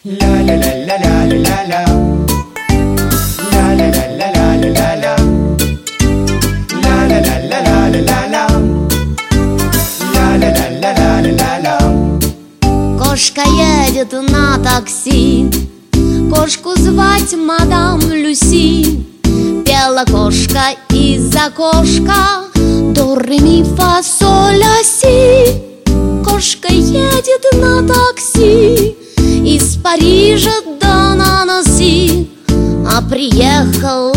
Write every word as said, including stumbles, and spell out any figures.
Ля-ля-ля-ля-ля-ля-ля. Ля-ля-ля-ля-ля-ля-ля. Ля-ля-ля-ля-ля-ля-ля. Ля-ля-ля-ля-ля-ля-ля. Кошка едет на такси, кошку звать мадам Люси. Пела кошка из окошка до ре ми фа соль ля си. Кошка едет на такси из Парижа до Нанси, а приехала